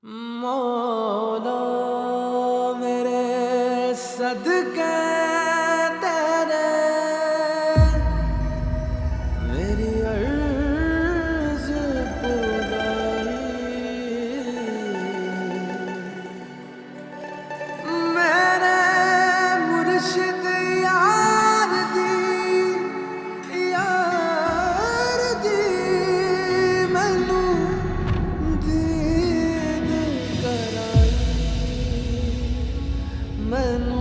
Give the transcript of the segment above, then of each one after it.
मौला मेरे सदके तेरे मेरी अर्ज़ पुराई मेरे मुर्शिद यार दी मैनू दीद कराई मैनू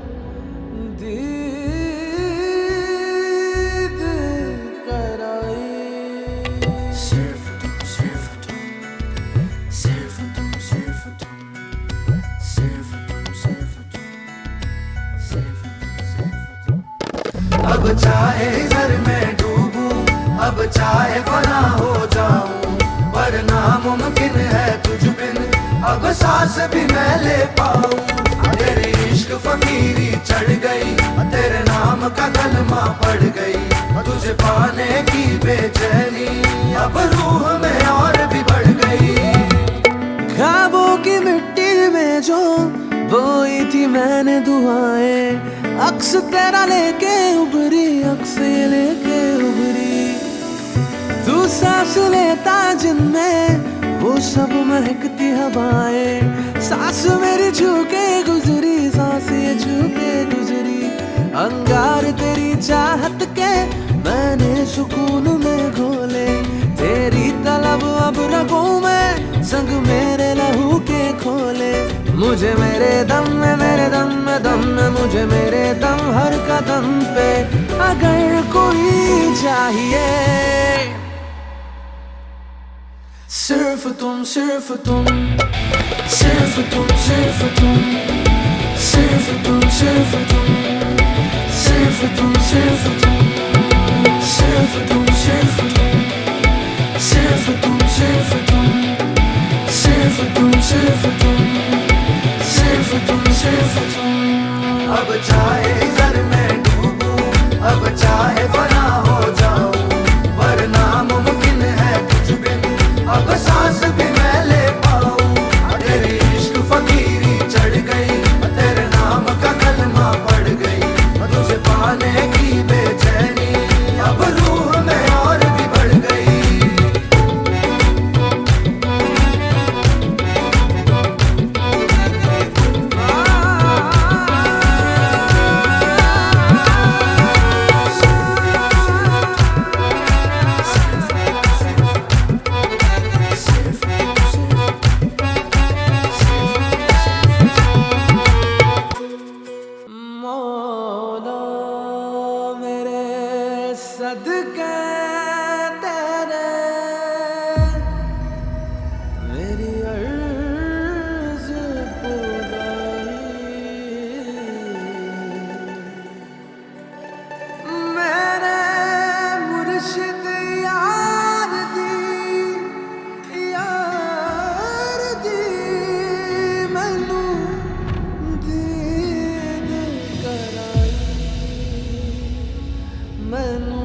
दीद कराई। सिर्फ तुम सिर्फ तुम सिर्फ तुम सिर्फ तुम सिर्फ तुम सिर्फ तुम सिर्फ तुम। अब चाहे घर में डूबूं, अब चाहे फना हो जाऊं, वरना मुमकिन है तुझ बिन अब सांस भी मैं ले पाऊं। तेरे इश्क फकीरी चढ़ गई, तेरे नाम का कलमा पड़ गई, तुझे पाने की बेचैनी अब रूह में और भी बढ़ गई। ख्वाबों की मिट्टी में जो बोई थी मैंने दुआएं, अक्स तेरा लेके उभरी, अक्स लेके उभरी। तू सांस लेता जिनमें वो सब महकती हवाएं, सांस मेरी छूके गुजरी, सांस ये छूके गुजरी। अंगार तेरी चाहत के मैंने सुकून में घोले, तेरी तलब अब रगों में संग मेरे लहू के खोले। मुझे मेरे दम में मुझे मेरे दम हर कदम पे अगर कोई चाहिए। सिर्फ तुम सिर्फ तुम सिर्फ तुम सिर्फ तुम सिर्फ तुम सिर्फ तुम सिर्फ तुम सिर्फ तुम सिर्फ तुम सिर्फ तुम सिर्फ तुम सिर्फ तुम सिर्फ तुम सिर्फ तुम सिर्फ तुम सिर्फ तुम। अब चाहे घर में डूबूं, अब चाहे फना हो जाऊं, वरना मुमकिन है कुछ बिन अब सांस भी मैं ले पाऊं। तेरी इश्क फकीरी चढ़ गई, तेरे नाम का कलमा पड़ गई, तुझे पाने की बेचैनी अब रूह में और भी बढ़ गई। मौला मेरे सदके तेरे मेरी अर्ज़ पुराई मेरे मुर्शिद यार दी मैनू दीद कराई मैनू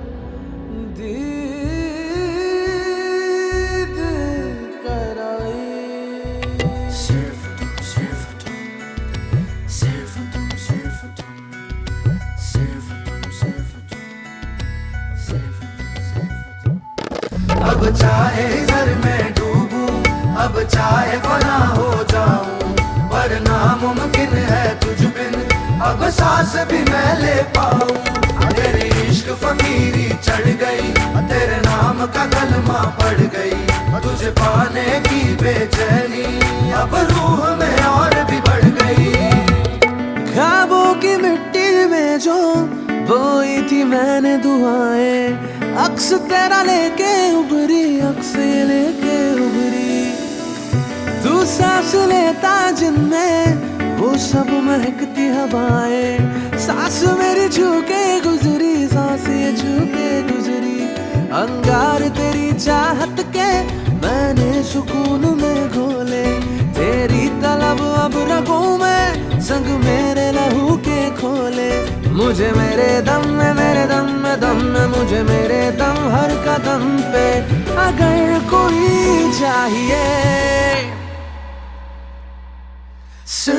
दीद कराई। सिर्फ तुम सिर्फ तुम सिर्फ तुम सिर्फ तुम सिर्फ तुम सिर्फ तुम सिर्फ तुम। अब चाहे घर में डूबूं, अब चाहे फना हो जाऊं, वरना मुमकिन है तुझ बिन अब सांस भी मैं ले पाऊं। तेरी इश्क फकीरी चढ़ गई, तेरे नाम का कलमा पड़ गई, तुझे पाने की बेचैनी अब रूह में और भी बढ़ गई। ख्वाबों की मिट्टी में जो बोई थी मैंने दुआएं, अक्स तेरा लेके उभरी, अक्स लेके उभरी। तू सांस लेता जिनमें वो सब महकती हवाएं, सांस मेरी छूके गुजरी, सांस ये छूके गुजरी। अंगार तेरी चाहत के मैंने सुकून में घोले, तेरी तलब अब रगों में संग मेरे लहू के खोले। मुझे मेरे दम में मुझे मेरे दम हर कदम पे अगर कोई चाहिए।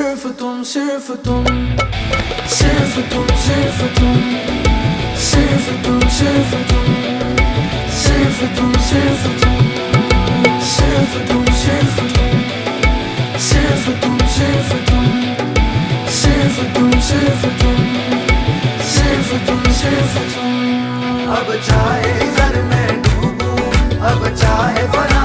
सिर्फ तुम सिर्फ तुम सिर्फ तुम सिर्फ तुम सिर्फ तुम सिर्फ तुम सिर्फ तुम सिर्फ तुम सिर्फ तुम सिर्फ तुम सिर्फ तुम सिर्फ तुम सिर्फ तुम सिर्फ तुम सिर्फ तुम सिर्फ तुम अब चाहे घर में डूबूं अब चाहे